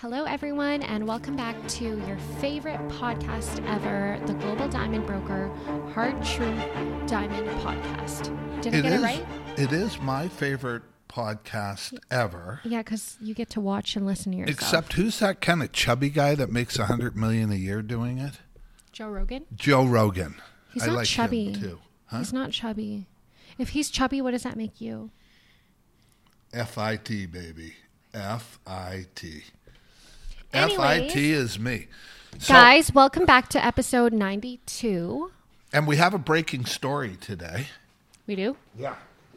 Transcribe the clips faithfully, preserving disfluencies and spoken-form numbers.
Hello, everyone, and welcome back to your favorite podcast ever, the Global Diamond Broker Hard Truth Diamond Podcast. Did I It get is, it right? It is my favorite podcast ever. Yeah, because you get to watch and listen to yourself. Except who's that kind of chubby guy that makes a hundred million a year doing it? Joe Rogan? Joe Rogan. He's I not like chubby. him too. Huh? He's not chubby. If he's chubby, what does that make you? F I T, baby. F I T. Anyways, F I T is me. So, Guys, welcome back to episode ninety-two. and we have a breaking story today. We do? Yeah.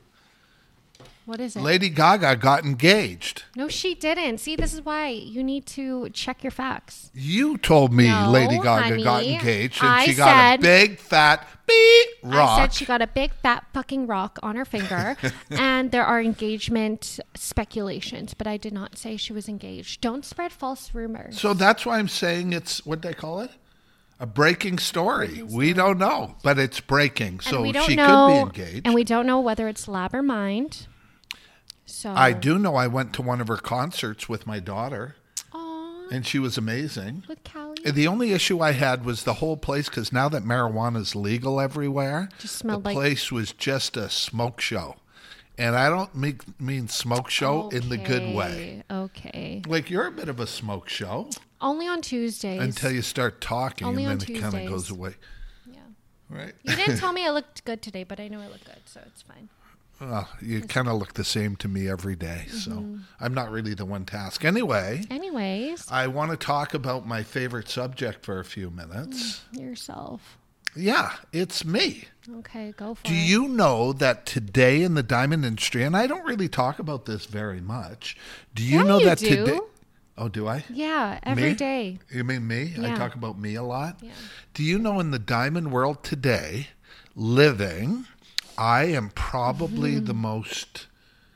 What is it? Lady Gaga got engaged. No, she didn't. See, this is why you need to check your facts. You told me No, Lady Gaga got honey. engaged and I she got said- a big fat beep rock. I said she got a big fat fucking rock on her finger, and there are engagement speculations, but I did not say she was engaged. Don't spread false rumors. So that's why I'm saying it's, what they call it? A breaking story. We don't know, but it's breaking. And So we don't she know, could be engaged. and we don't know whether it's lab or mind. So I do know I went to one of her concerts with my daughter, Aw, and she was amazing. with Callie. The only issue I had was the whole place, because now that marijuana is legal everywhere, Just smelled the like- place was just a smoke show. And I don't mean, mean smoke show in the good way. Okay. Like, you're a bit of a smoke show Only on Tuesdays. until you start talking, Only on and then it kind of Tuesdays. goes away. Yeah. Right? You didn't tell me I looked good today, but I know I look good, so it's fine. Well, you kind of look the same to me every day, so I'm not really the one to ask. Anyway, Anyways, I want to talk about my favorite subject for a few minutes. yourself. Yeah, it's me. Okay, go for Do it. you know that today in the diamond industry, and I don't really talk about this very much, do you Yeah, know you that do. today... Oh, do I? Yeah, every Me? day. You mean me? I Yeah. talk about me a lot? Yeah. Do you know in the diamond world today, living, I am probably Mm-hmm. the most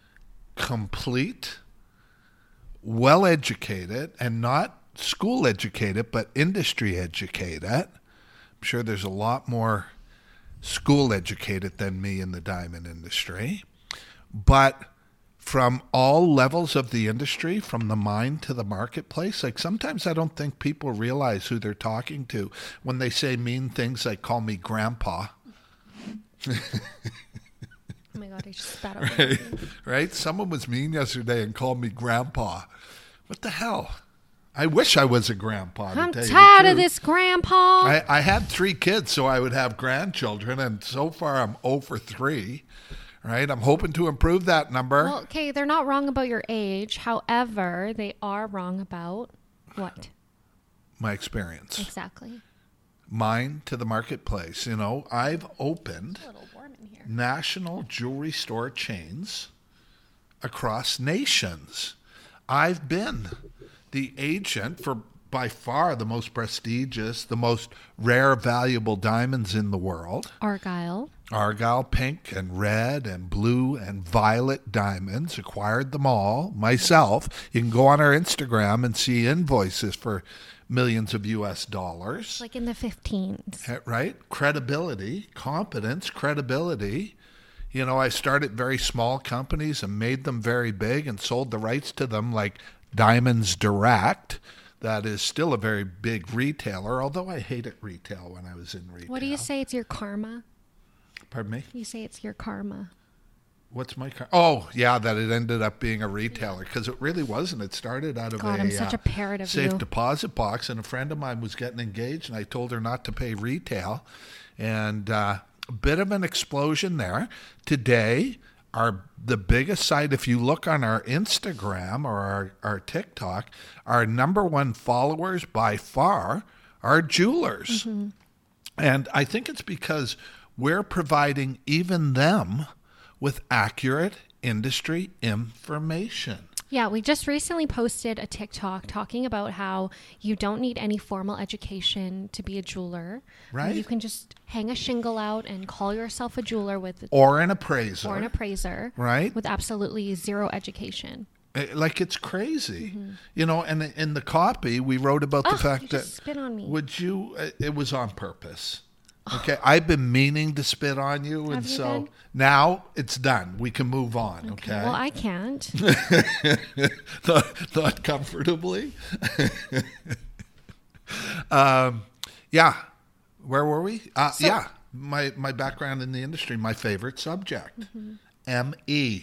complete, well-educated, and not school educated, but industry educated. I'm sure there's a lot more school educated than me in the diamond industry. But from all levels of the industry, from the mine to the marketplace, like sometimes I don't think people realize who they're talking to when they say mean things like call me grandpa. Oh my god, I just spat out. my Right? Someone was mean yesterday and called me grandpa. What the hell? I wish I was a grandpa. to I'm tell you the tired of truth. this, Grandpa. I, I had three kids, so I would have grandchildren, and so far I'm zero for three. Right? I'm hoping to improve that number. Well, okay, they're not wrong about your age. However, they are wrong about what? My experience. Exactly. Mine to the marketplace. You know, I've opened A little warm in here. national jewelry store chains across nations. I've been the agent for by far the most prestigious, the most rare, valuable diamonds in the world. Argyle. Argyle pink and red and blue and violet diamonds. Acquired them all myself. You can go on our Instagram and see invoices for millions of U S dollars. Like in the fifteens. Eh, Right? Credibility, competence, credibility. You know, I started very small companies and made them very big and sold the rights to them like Diamonds Direct. That is still a very big retailer, although I hated retail when I was in retail. What do you say? It's your karma? Pardon me? You say it's your karma. What's my car? Oh, yeah, that it ended up being a retailer because it really wasn't. It started out of God, a, I'm such uh, a parrot of safe you. deposit box, and a friend of mine was getting engaged, and I told her not to pay retail, and uh, a bit of an explosion there. Today, our the biggest site, if you look on our Instagram or our, our TikTok, our number one followers by far are jewelers. Mm-hmm. And I think it's because we're providing even them with accurate industry information. Yeah, we just recently posted a TikTok talking about how you don't need any formal education to be a jeweler. Right. You can just hang a shingle out and call yourself a jeweler with Or an appraiser. or an appraiser, Right? with absolutely zero education. Uh, Like, it's crazy. You know, and in the copy, we wrote about the Ugh, fact you that... just spit on me. Would you... uh, It was on purpose. Okay, I've been meaning to spit on you, and Have you so been? now it's done. We can move on. Okay. Well, I can't. not, not comfortably. um, yeah. Where were we? Uh, So- yeah. My my background in the industry, my favorite subject, M E.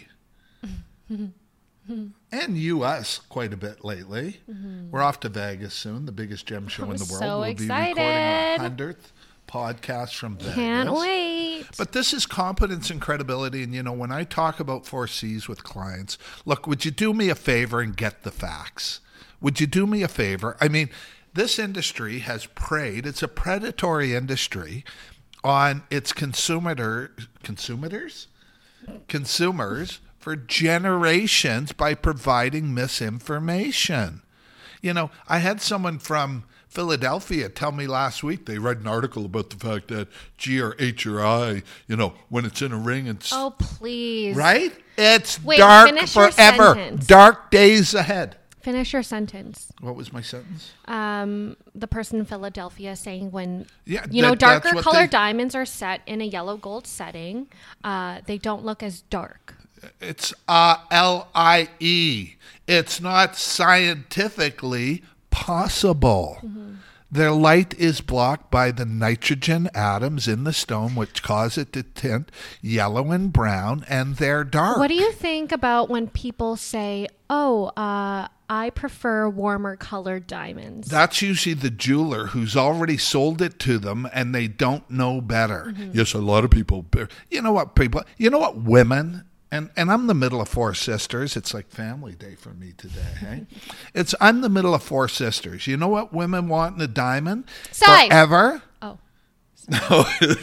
And U S quite a bit lately. We're off to Vegas soon, the biggest gem show I'm in the world. so we'll be recording excited. our hundredth podcast from Vegas. Can't wait. But this is competence and credibility. And, you know, when I talk about four C's with clients, look, would you do me a favor and get the facts? Would you do me a favor? I mean, this industry has preyed, it's a predatory industry on its consumer, consumers, consumers for generations by providing misinformation. You know, I had someone from Philadelphia tell me last week, they read an article about the fact that G or H or I, you know, when it's in a ring, it's Oh, please. right? It's Wait, dark finish your forever. sentence. Dark days ahead. Finish your sentence. What was my sentence? Um, the person in Philadelphia saying when, Yeah, you know, that- that's darker what colored they- diamonds are set in a yellow gold setting, uh, they don't look as dark. It's uh, L I E. It's not scientifically possible. Mm-hmm. Their light is blocked by the nitrogen atoms in the stone, which cause it to tint yellow and brown, and they're dark. What do you think about when people say, oh, uh, I prefer warmer colored diamonds? That's usually the jeweler who's already sold it to them and they don't know better. Mm-hmm. Yes, a lot of people. You know what, people? You know what, women? And and I'm the middle of four sisters. It's like family day for me today. Hey? It's I'm the middle of four sisters. You know what women want in a diamond? Size. Forever. Oh, No.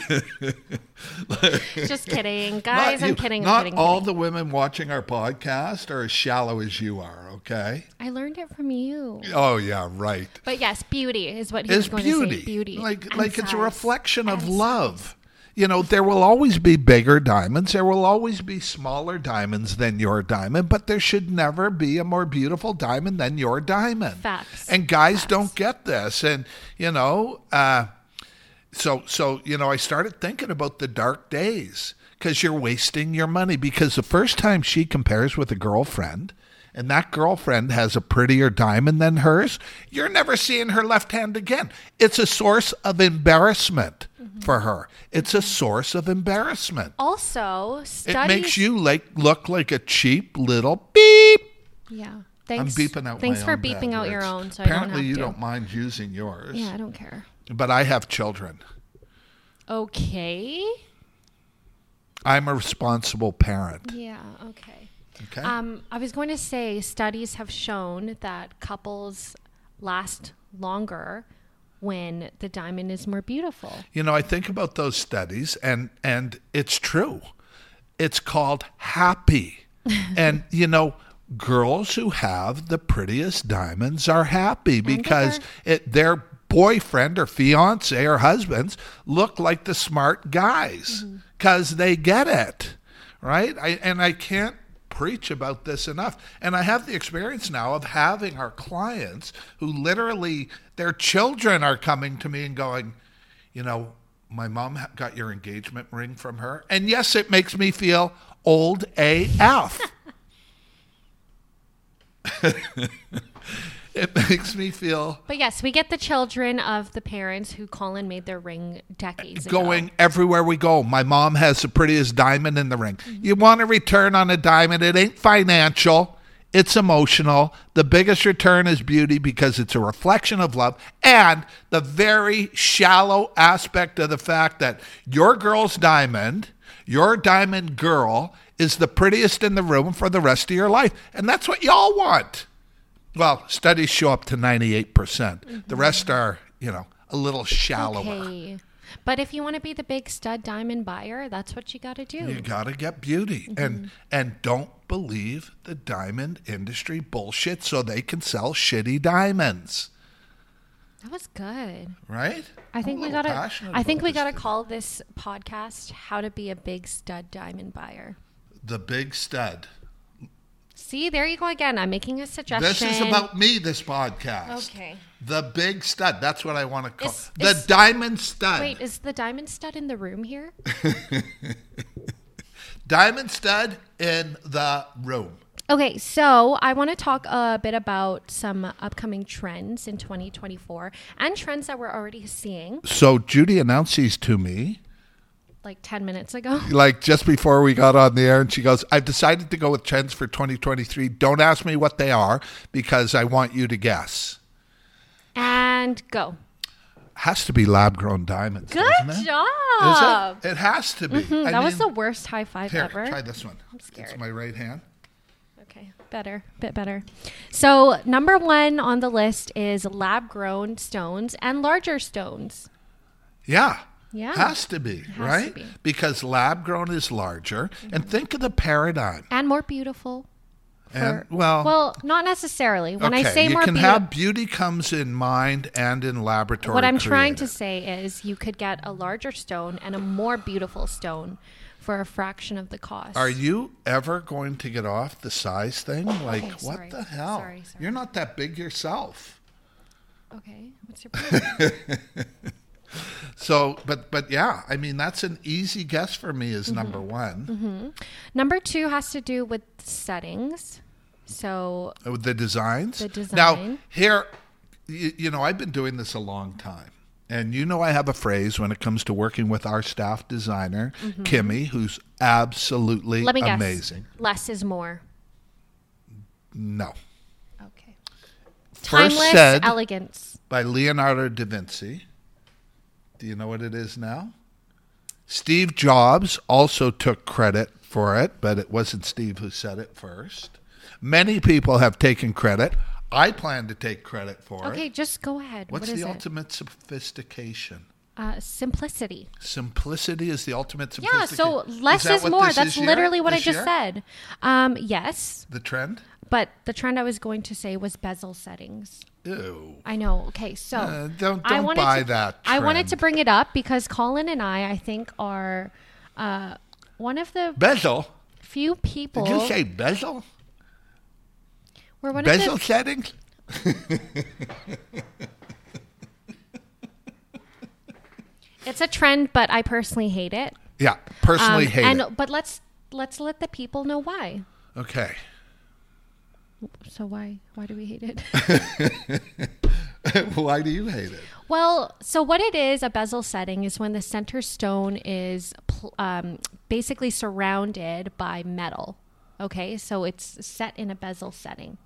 just kidding. Guys, Not I'm you- kidding. I'm Not kidding. I'm all kidding. the women watching our podcast are as shallow as you are. Okay. I learned it from you. Oh yeah, right. But yes, beauty is what he Is was going beauty. to say. Beauty. Like And like it's a size. reflection of And love. You know, there will always be bigger diamonds. There will always be smaller diamonds than your diamond, but there should never be a more beautiful diamond than your diamond. Facts. And guys Facts. don't get this. And, you know, uh, so, so, you know, I started thinking about the dark days because you're wasting your money because the first time she compares with a girlfriend and that girlfriend has a prettier diamond than hers, you're never seeing her left hand again. It's a source of embarrassment for her. It's a source of embarrassment. Also, It studies. makes you like look like a cheap little beep. Yeah. Thanks. I'm beeping out Thanks my for own bad beeping out your words. own, so Apparently I don't have you to. don't mind using yours. Yeah, I don't care. But I have children. Okay. I'm a responsible parent. Yeah. Okay. Okay. Um, I was going to say studies have shown that couples last longer when the diamond is more beautiful. You know, I think about those studies and and it's true. It's called happy. And you know, girls who have the prettiest diamonds are happy because it their boyfriend or fiance or husbands look like the smart guys because they get it. Right? I and I can't preach about this enough. And I have the experience now of having our clients who literally their children are coming to me and going, you know, my mom ha- got your engagement ring from her. And yes, it makes me feel old A F. It makes me feel But yes, we get the children of the parents who Colin made their ring decades ago. going everywhere we go. My mom has the prettiest diamond in the ring. You want a return on a diamond? It ain't financial. It's emotional. The biggest return is beauty because it's a reflection of love and the very shallow aspect of the fact that your girl's diamond, your diamond girl, is the prettiest in the room for the rest of your life. And that's what y'all want. Well, studies show up to ninety-eight percent. Mm-hmm. The rest are, you know, a little shallower. Okay. But if you want to be the big stud diamond buyer, that's what you got to do. You got to get beauty. Mm-hmm. And and don't believe the diamond industry bullshit so they can sell shitty diamonds. That was good. Right? I think I'm a we little got to passionate I think about we this got to today. call this podcast How to Be a Big Stud Diamond Buyer. The big stud. See, there you go again. I'm making a suggestion. This is about me, this podcast. Okay. The big stud. That's what I want to call Is- the is- diamond stud. Wait, is the diamond stud in the room here? Diamond stud in the room. Okay, so I want to talk a bit about some upcoming trends in twenty twenty-four and trends that we're already seeing, So Judy announced these to me like ten minutes ago. like just before we got on the air, and she goes, I've decided to go with trends for twenty twenty-three. Don't ask me what they are because I want you to guess. And go. Has to be lab-grown diamonds. Good doesn't it? job. Is it? It has to be. Mhm, I that was mean- the worst high five Here, ever. try this one. I'm scared. It's my right hand. Okay, better, bit better. So number one on the list is lab-grown stones and larger stones. Yeah. Yeah. Has to be, Has to right? be. Because lab-grown is larger. And think of the paradigm. And more beautiful. And, well, Well, not necessarily. When okay, I say you more can beautiful, have beauty comes in mind and in laboratory what I'm trying to created. say is you could get a larger stone and a more beautiful stone for a fraction of the cost. Are you ever going to get off the size thing? Like, Okay, what sorry. the hell? Sorry, sorry. You're not that big yourself. Okay, what's your point? So, but but yeah, I mean, that's an easy guess for me Mm-hmm. as number one. Number two has to do with settings. So Uh, The designs. The Now, design. here, you, you know, I've been doing this a long time. And you know I have a phrase when it comes to working with our staff designer, Kimmy, who's absolutely Mm-hmm. let me guess. amazing. Less is more. No. Okay. First Timeless said elegance. by Leonardo da Vinci. Do you know what it is now? Steve Jobs also took credit for it, but it wasn't Steve who said it first. Many people have taken credit. I plan to take credit for Okay, it. just go ahead. What's what is the it? ultimate sophistication? Uh, simplicity. Simplicity is the ultimate Yeah, sophistication. so less that is what more. this That's is here? literally what I This just year? said. Um, yes, The trend? but the trend I was going to say was bezel settings. Ew. I know. Okay, so Uh, don't I don't wanted buy to, that I wanted trend. to bring it up because Colin and I, I think, are uh, one of the Bezel? few people. Did you say bezel? We're one Bezel of the, settings? It's a trend, but I personally hate it. Yeah, personally Um, hate and it. but let's let's let the people know why. Okay. So why why do we hate it? Why do you hate it? Well, so what it is, a bezel setting is when the center stone is pl- um, basically surrounded by metal. Okay, so it's set in a bezel setting.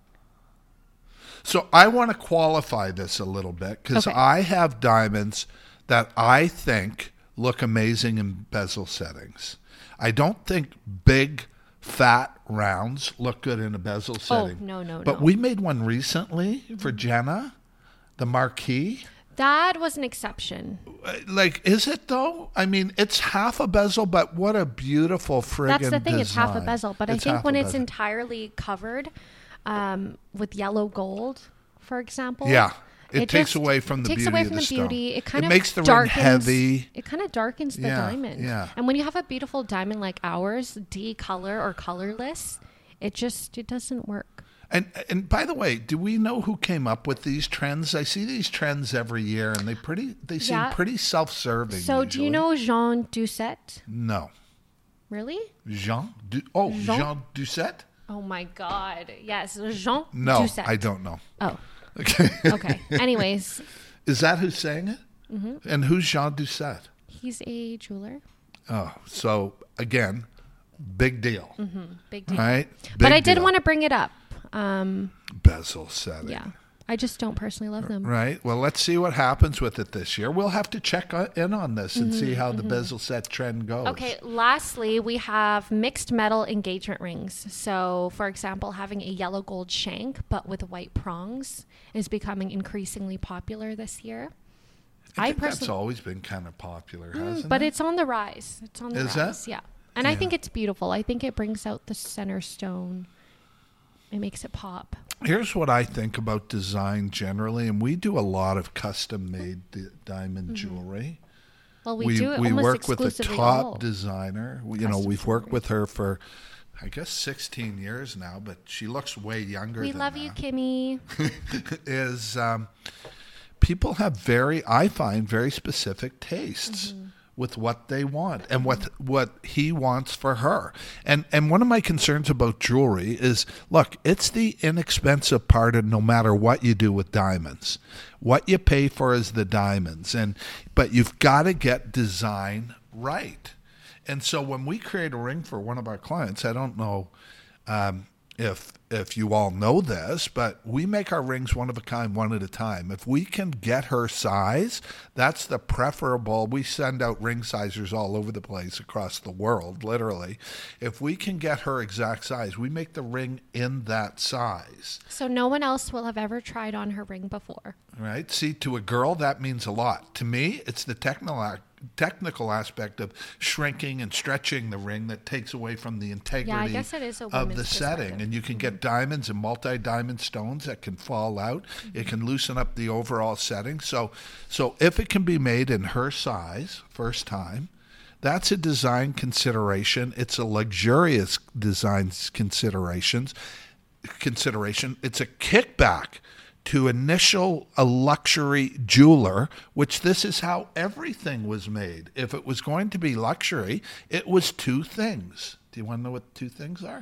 So I want to qualify this a little bit because Okay. I have diamonds that I think look amazing in bezel settings. I don't think big, fat rounds look good in a bezel setting. Oh, no, no, But no. we made one recently for Jenna, the marquee. That was an exception. Uh, Like, is it though? I mean, it's half a bezel, but what a beautiful friggin' That's the thing; it's half a design. bezel. But It's I think half when a it's bezel. entirely covered um, with yellow gold, for example, Yeah. It, takes just away from the takes beauty away of from the the stone. beauty. It kind it of makes the ring darkens, heavy. It kind of darkens the Yeah, diamond. yeah. And when you have a beautiful diamond like ours, D-color or colorless, it just it doesn't work. And and by the way, do we know who came up with these trends? I see these trends every year, and they pretty they seem Yeah. pretty self-serving. So do you usually. know Jean Doucet? No, Really? Jean. Du- oh, Jean? Jean Doucet. Oh my God! Yes, Jean No, Doucet. I don't know. Oh, Okay. okay. Anyways, Is that who's saying it? Mm-hmm. And who's Jean Doucet? he's a jeweler. Oh, so again, big deal, Big deal. right? But Big I did deal. want to bring it up. Um, bezel setting. yeah, I just don't personally love them. Right. Well, let's see what happens with it this year. We'll have to check o- in on this and see how the bezel set trend goes. Mm-hmm, Okay, lastly, we have mixed metal engagement rings. So, for example, having a yellow gold shank but with white prongs is becoming increasingly popular this year. I, I think that's personally, always been kind of popular, hasn't but it? it's on the rise. It's on the Is that? rise. Yeah. And I Yeah. think it's beautiful. I think it brings out the center stone. It makes it pop. Here's what I think about design generally, and we do a lot of custom-made di- diamond jewelry. Well, we, we do it we almost work with a exclusively top all. designer. We- You know, custom we've worked jewelry. with her for I guess sixteen years now, but she looks way younger We than love that. you, Kimmy. is um, people have very, I find, very specific tastes mm-hmm. with what they want and what what he wants for her. And and one of my concerns about jewelry is, look, it's the inexpensive part of no matter what you do with diamonds. What you pay for is the diamonds, and but you've got to get design right. And so when we create a ring for one of our clients, I don't know um, if if you all know this, but we make our rings one of a kind, one at a time. If we can get her size, that's the preferable. We send out ring sizers all over the place across the world, literally. If we can get her exact size, we make the ring in that size. So no one else will have ever tried on her ring before. Right? See, to a girl, that means a lot. To me, it's the technical technical aspect of shrinking and stretching the ring that takes away from the integrity yeah, I guess it is a of the setting. And you can get mm-hmm. diamonds and multi-diamond stones that can fall out. Mm-hmm. It can loosen up the overall setting. So, so if it can be made in her size, first time, that's a design consideration. It's a luxurious design considerations consideration. It's a kickback to initial a luxury jeweler, which this is how everything was made. If it was going to be luxury, it was two things. Do you want to know what the two things are?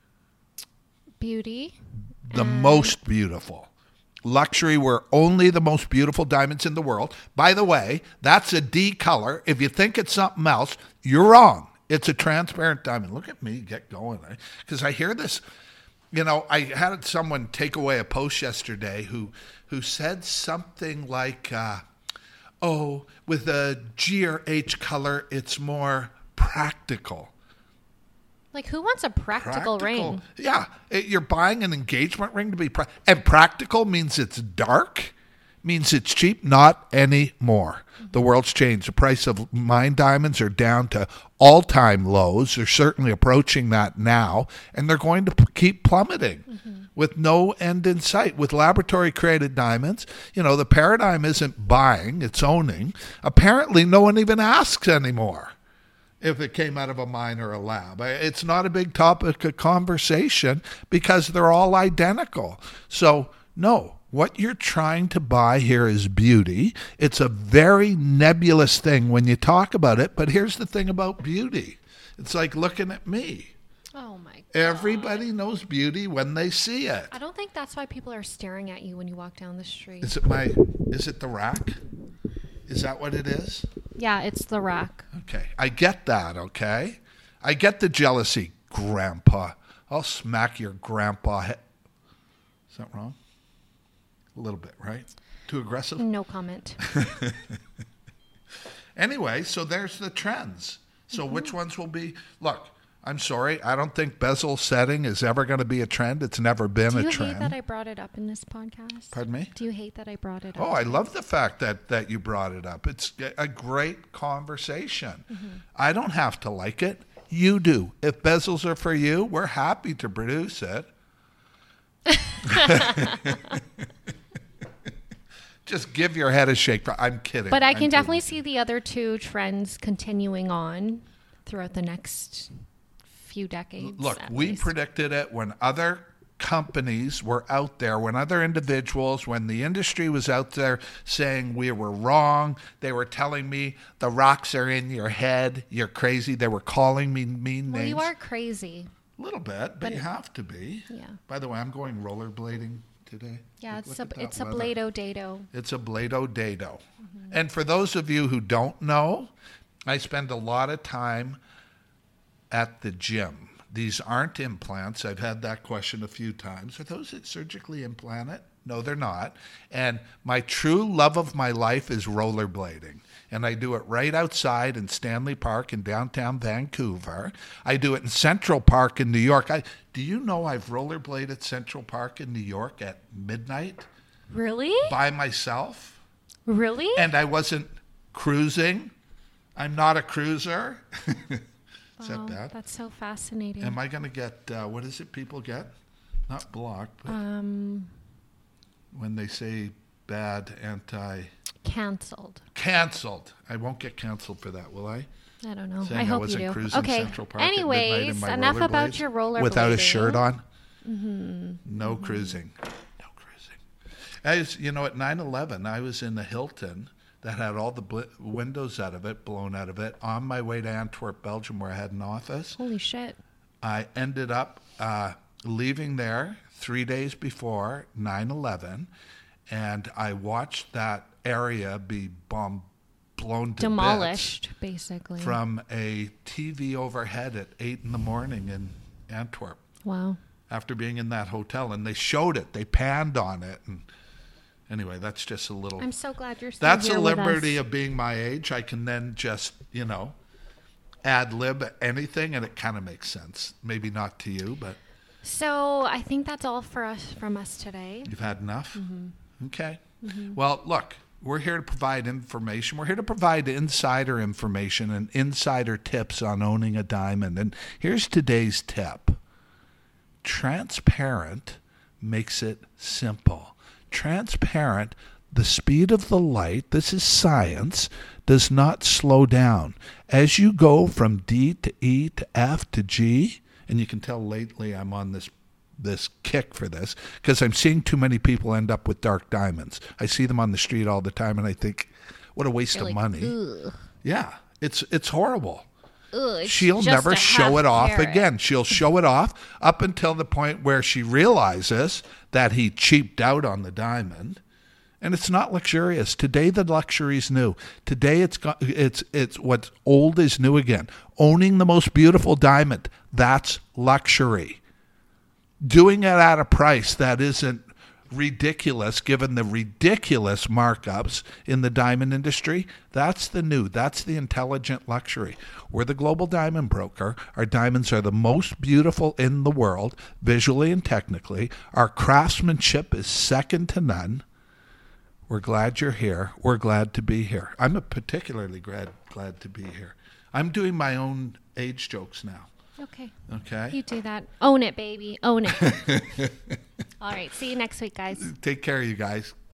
Beauty. The and... most beautiful. Luxury were only the most beautiful diamonds in the world. By the way, that's a D color. If you think it's something else, you're wrong. It's a transparent diamond. Look at me get going. Because I hear this. You know, I had someone take away a post yesterday who who said something like, uh, oh, with a G or H color, it's more practical. Like, who wants a practical, practical. ring? Yeah. It, you're buying an engagement ring to be practical. And practical means it's dark, means it's cheap. Not anymore. Mm-hmm. The world's changed. The price of mine diamonds are down to all-time lows. They're certainly approaching that now, and they're going to p- keep plummeting mm-hmm. with no end in sight. With laboratory-created diamonds, you know, the paradigm isn't buying, it's owning. Apparently, no one even asks anymore if it came out of a mine or a lab. It's not a big topic of conversation because they're all identical. So, no. What you're trying to buy here is beauty. It's a very nebulous thing when you talk about it, but here's the thing about beauty. It's like looking at me. Oh, my God. Everybody knows beauty when they see it. I don't think that's why people are staring at you when you walk down the street. Is it my, is it the rack? Is that what it is? Yeah, it's the rack. Okay. I get that, okay? I get the jealousy, Grandpa. I'll smack your grandpa head. Is that wrong? A little bit, right? Too aggressive? No comment. Anyway, so there's the trends. So mm-hmm. which ones will be? Look, I'm sorry. I don't think bezel setting is ever going to be a trend. It's never been a trend. Do you hate that I brought it up in this podcast? Pardon me? Do you hate that I brought it up? Oh, I love the fact that, that you brought it up. It's a great conversation. Mm-hmm. I don't have to like it. You do. If bezels are for you, we're happy to produce it. Just give your head a shake. I'm kidding. But I can I'm definitely kidding. see the other two trends continuing on throughout the next few decades. Look, we least. predicted it when other companies were out there, when other individuals, when the industry was out there saying we were wrong. They were telling me the rocks are in your head. You're crazy. They were calling me mean well, names. Well, you are crazy. A little bit, but, but you have to be. Yeah. By the way, I'm going rollerblading today. Yeah, Look, it's look a it's weather. a Blado Dado. It's a Blado Dado. Mm-hmm. And for those of you who don't know, I spend a lot of time at the gym. These aren't implants. I've had that question a few times. Are those surgically implanted? No, they're not. And my true love of my life is rollerblading. And I do it right outside in Stanley Park in downtown Vancouver. I do it in Central Park in New York. I, do you know I've rollerbladed at Central Park in New York at midnight? Really? By myself. Really? And I wasn't cruising. I'm not a cruiser. Is wow, that bad? That's so fascinating. Am I going to get, uh, what is it people get? Not blocked, but um, when they say bad, anti... Canceled. Canceled. I won't get canceled for that, will I? I don't know. Saying I I hope you wasn't do. cruising Okay. Central Park at midnight in Anyways, my enough about rollerblades your roller without a blading. shirt on. Mm-hmm. No mm-hmm. cruising. No cruising. As you know, at nine eleven, I was in the Hilton that had all the bl- windows out of it, blown out of it, on my way to Antwerp, Belgium, where I had an office. Holy shit. I ended up uh, leaving there three days before nine eleven, and I watched that area be bombed, blown to Demolished, bits basically. from a T V overhead at eight in the morning in Antwerp. Wow. After being in that hotel, and they showed it, they panned on it, and anyway, that's just a little. I'm so glad you're still That's here a with liberty us. of being my age. I can then just, you know, ad lib anything, and it kind of makes sense. Maybe not to you, but So I think that's all for us from us today. you've had enough. Mm-hmm. Okay. Mm-hmm. Well, look, we're here to provide information. We're here to provide insider information and insider tips on owning a diamond. And here's today's tip. Transparent makes it simple. Transparent, the speed of the light, this is science, does not slow down. As you go from D to E to F to G, and you can tell lately I'm on this this kick for this because I'm seeing too many people end up with dark diamonds. I see them on the street all the time, and I think, what a waste You're of like, money. Ugh. Yeah, it's it's horrible. Ugh, it's She'll just never a show half it off carat. again. She'll show it off up until the point where she realizes that he cheaped out on the diamond, and it's not luxurious. Today the luxury's new. Today it's got, it's it's what's old is new again. Owning the most beautiful diamond, that's luxury. Doing it at a price that isn't ridiculous, given the ridiculous markups in the diamond industry, that's the new, that's the intelligent luxury. We're the global diamond broker. Our diamonds are the most beautiful in the world, visually and technically. Our craftsmanship is second to none. We're glad you're here. We're glad to be here. I'm particularly glad glad to be here. I'm doing my own age jokes now. Okay. Okay? You do that. Own it, baby. Own it. All right. See you next week, guys. Take care, you guys.